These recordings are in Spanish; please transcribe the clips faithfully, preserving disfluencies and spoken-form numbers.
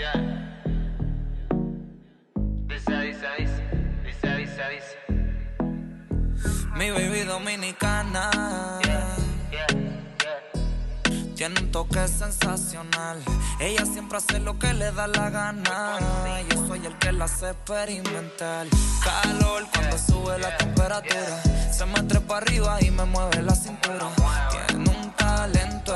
Yeah. Dice, dice, dice, dice, dice, dice. Mi baby dominicana, Yeah, yeah, yeah. tiene un toque sensacional. Ella siempre hace lo que le da la gana. Yo soy el que la hace experimentar. Calor cuando sube la temperatura. Se me trepa arriba y me mueve la cintura. Tiene un talento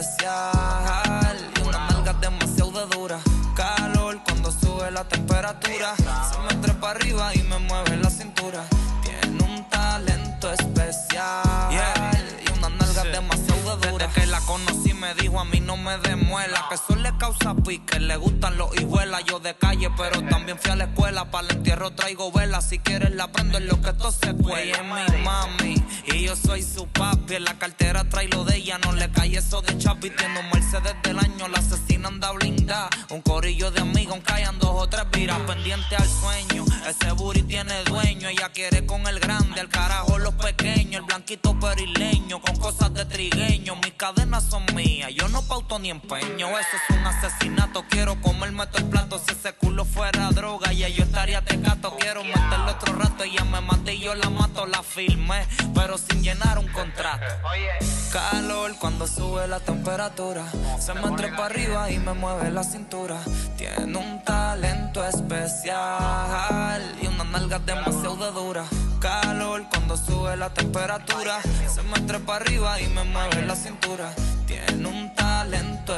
especial y unas nalgas demasiado de dura. Calor cuando sube la temperatura. Se me trepa arriba y me mueve la cintura. Tiene un talento especial, yeah, y unas nalgas sí, demasiado de duras. Desde que la conocí me dijo a mí no me demuela, que eso le causa pique, le gustan los hijuelas. Yo de calle pero también fui a la escuela, para el entierro traigo vela. Si quieres la prendo en lo que esto se cuela. Ella es mi mami y yo soy su papi. En la cartera trae lo de ella, no le cae eso de chapi. Tiene un Mercedes del año, la asesina anda blindada. Un corillo de amigos, aunque hayan dos o tres viras. Pendiente al sueño, ese booty tiene dueño. Ella quiere con el grande, al carajo los pequeños. El blanquito perileño, con cosas de trigueño. Mis cadenas son mías, yo no pauto ni empeño. Eso es un asesinato, quiero comerme todo el plato. Si ese culo fuera droga, ya yo estaría tecato. Quiero meterle otro rato, ella me mata y yo la mato. La filmé, pero sin llenar un contrato. Calor cuando sube la temperatura. Se me trepa arriba y me mueve la cintura. Tiene un talento especial y unas nalgas demasiado de duras. Calor cuando sube la temperatura. Se me trepa arriba y me mueve la cintura. Tiene un talento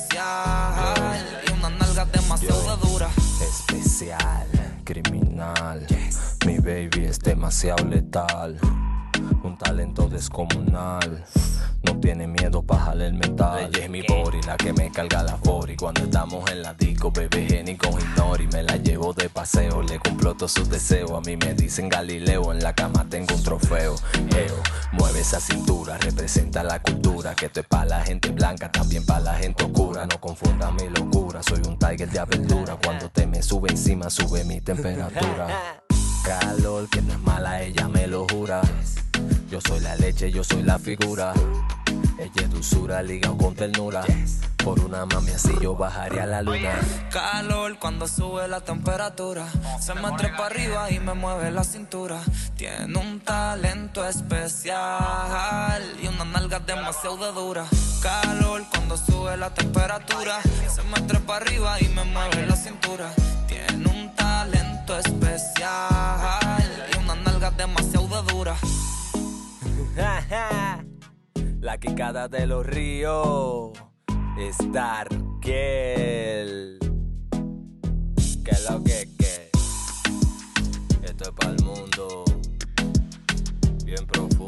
especial y unas nalgas demasiado de duras. Especial, criminal, yes. Mi baby es demasiado letal. Un talento descomunal. No tiene miedo pa' jalar el metal. Ella es mi body, la que me carga la body. Cuando estamos en la disco, bebé Jenny con Ignori. Me la llevo de paseo, le cumplo todos sus deseos. A mí me dicen Galileo, en la cama tengo un trofeo. Eo, mueve esa cintura, representa la cultura. Que esto es pa' la gente blanca, también pa' la gente oscura. No confunda mi locura, soy un tiger de aventura. Cuando te me sube encima, sube mi temperatura. Calor, que no es mala, ella me lo jura. Yo soy la leche, yo soy la figura. Ella es dulzura, ligado con ternura. Por una mami así yo bajaría a la luna. Calor cuando sube la temperatura. Se me trepa arriba y me mueve la cintura. Tiene un talento especial y unas nalgas demasiado de duras. Calor cuando sube la temperatura. Se me trepa arriba y me mueve la cintura. Tiene un talento especial y unas nalgas demasiado de duras. La quicada de los ríos es Darkel. Que lo que que. Esto es para el mundo bien profundo.